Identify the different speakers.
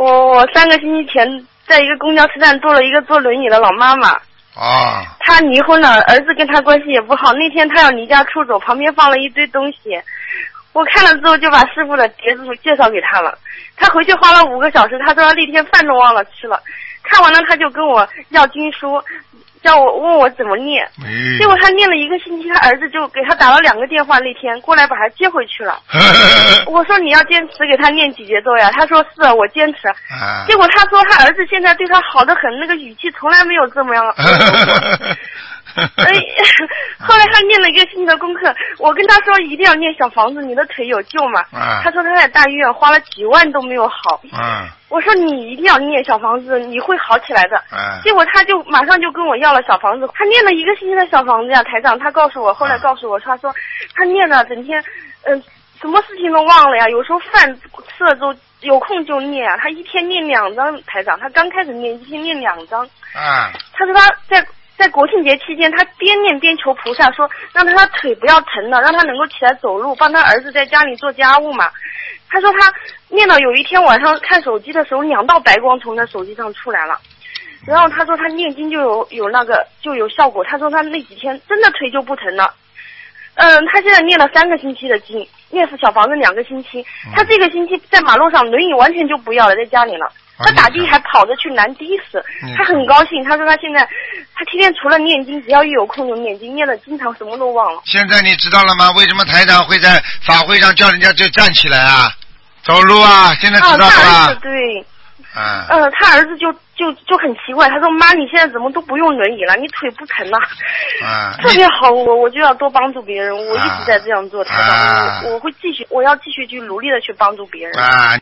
Speaker 1: 我3个星期前在一个公交车站坐了一个坐轮椅的老妈妈。
Speaker 2: 啊。
Speaker 1: 她离婚了，儿子跟她关系也不好。那天她要离家出走，旁边放了一堆东西。我看了之后就把师傅的碟子介绍给她了。她回去花了5个小时，她说她那天饭都忘了吃了。看完了，她就跟我要经书。叫我问我怎么念，结果他念了1个星期，他儿子就给他打了2个电话，那天过来把他接回去了。我说你要坚持给他念几节奏呀？他说是我坚持。结果他说他儿子现在对他好得很，那个语气从来没有这么样。后来他念了1个星期的功课，我跟他说一定要念小房子，你的腿有救嘛。他说他在大医院花了几万都没有好。我说你一定要念小房子，你会好起来的。结果他就马上就跟我要了小房子，他念了1个星期的小房子呀，台长。他告诉我，后来告诉我，他说他念了整天，什么事情都忘了呀。有时候饭吃了之后有空就念啊，他一天念2张，台长。他刚开始念，一天念2张。他说他在国庆节期间，他边念边求菩萨，说让他腿不要疼了，让他能够起来走路，帮他儿子在家里做家务嘛。他说他念到有一天晚上看手机的时候，2道白光从他手机上出来了。然后他说他念经就有效果。他说他那几天真的腿就不疼了。他现在念了3个星期的经，念小房子2个星期。他这个星期在马路上轮椅完全就不要了，在家里了。他打的还跑着去拦的士，他很高兴。他说他现在他天天除了念经，只要一有空就念经，念的经常什么都忘了。
Speaker 2: 现在你知道了吗？为什么台长会在法会上叫人家就站起来啊，走路啊？现在知道了吧？
Speaker 1: 他儿子对。他儿子就很奇怪，他说妈，你现在怎么都不用轮椅了？你腿不疼了？特别好，我就要多帮助别人，我一直在这样做，台长。我要继续去努力的去帮助别人。